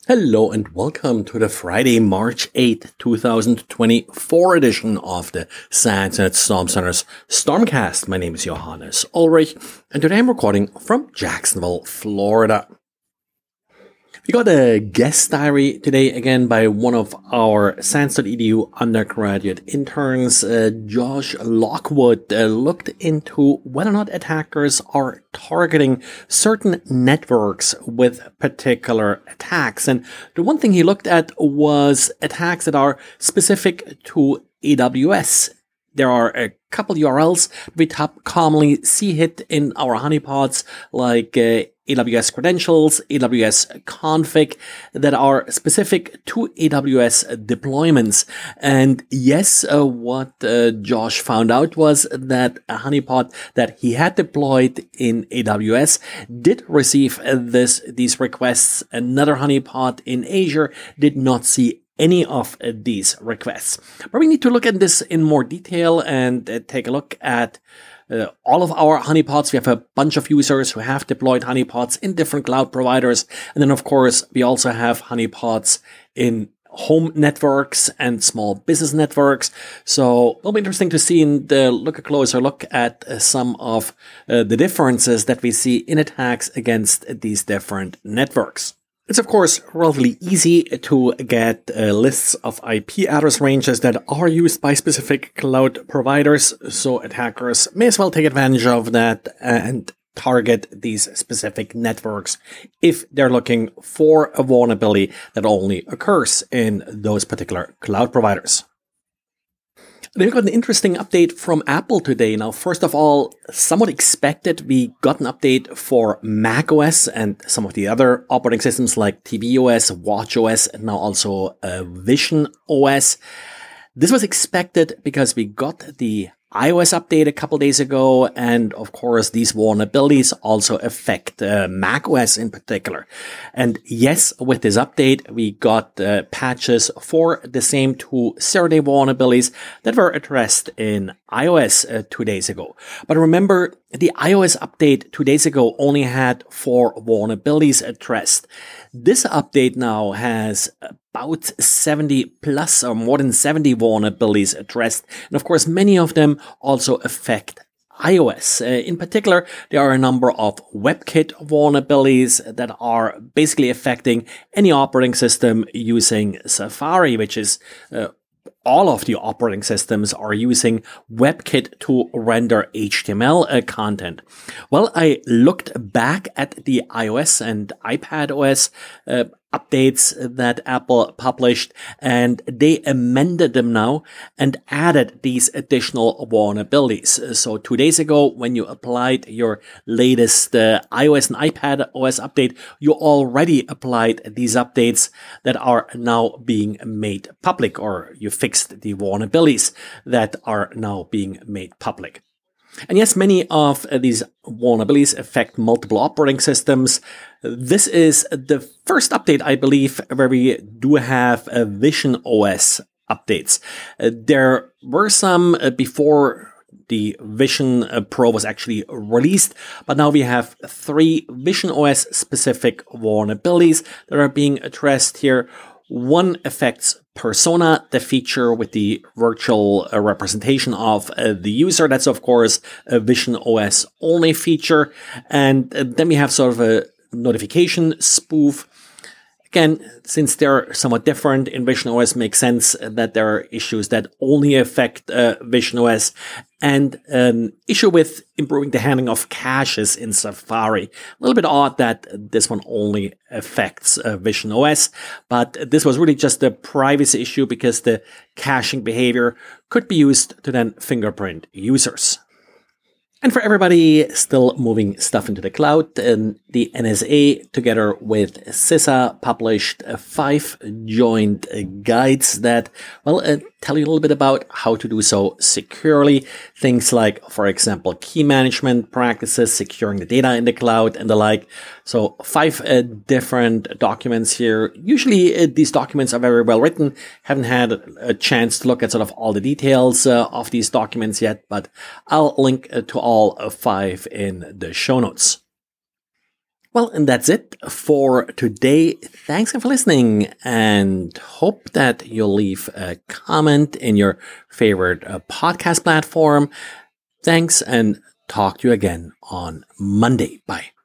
Hello and welcome to the Friday, March 8th, 2024 edition of the SANS Storm Center's Stormcast. My name is Johannes Ulrich and today I'm recording from Jacksonville, Florida. We got a guest diary today again by one of our SANS.edu undergraduate interns. Josh Lockwood looked into whether or not attackers are targeting certain networks with particular attacks. And the one thing he looked at was attacks that are specific to AWS. There are a couple URLs we commonly see hit in our honeypots, like AWS credentials, AWS config, that are specific to AWS deployments. And yes, what Josh found out was that a honeypot that he had deployed in AWS did receive these requests. Another honeypot in Azure did not see any of these requests. But we need to look at this in more detail and take a look at all of our honeypots. We have a bunch of users who have deployed honeypots in different cloud providers. And then, of course, we also have honeypots in home networks and small business networks. So it'll be interesting to see a closer look at some of the differences that we see in attacks against these different networks. It's, of course, relatively easy to get lists of IP address ranges that are used by specific cloud providers, so attackers may as well take advantage of that and target these specific networks if they're looking for a vulnerability that only occurs in those particular cloud providers. We've got an interesting update from Apple today. Now, first of all, somewhat expected, we got an update for macOS and some of the other operating systems like tvOS, watchOS, and now also visionOS. This was expected because we got the iOS update a couple days ago, and of course these vulnerabilities also affect macOS in particular. And yes, with this update we got patches for the same two zero-day vulnerabilities that were addressed in iOS 2 days ago. But remember, the iOS update 2 days ago only had 4 vulnerabilities addressed. This update now has about 70 plus or more than 70 vulnerabilities addressed. And of course, many of them also affect iOS. In particular, there are a number of WebKit vulnerabilities that are basically affecting any operating system using Safari, which is all of the operating systems are using WebKit to render HTML content. Well, I looked back at the iOS and iPadOS updates that Apple published, and they amended them now and added these additional vulnerabilities. So 2 days ago, when you applied your latest iOS and iPadOS update, you already applied these updates that are now being made public, or you fixed the vulnerabilities that are now being made public. And yes, many of these vulnerabilities affect multiple operating systems. This is the first update, I believe, where we do have visionOS updates. There were some before the Vision Pro was actually released, but now we have 3 visionOS specific vulnerabilities that are being addressed here. One affects Persona, the feature with the virtual representation of the user. That's, of course, a visionOS only feature. And then we have sort of a notification spoof. Again, since they're somewhat different in visionOS, makes sense that there are issues that only affect visionOS, and an issue with improving the handling of caches in Safari. A little bit odd that this one only affects visionOS, but this was really just a privacy issue because the caching behavior could be used to then fingerprint users. And for everybody still moving stuff into the cloud, the NSA, together with CISA, published 5 joint guides that, tell you a little bit about how to do so securely. Things like, for example, key management practices, securing the data in the cloud, and the like. So 5 different documents here. Usually these documents are very well written. Haven't had a chance to look at sort of all the details of these documents yet, but I'll link to all 5 in the show notes. Well, and that's it for today. Thanks for listening, and hope that you'll leave a comment in your favorite podcast platform. Thanks, and talk to you again on Monday. Bye.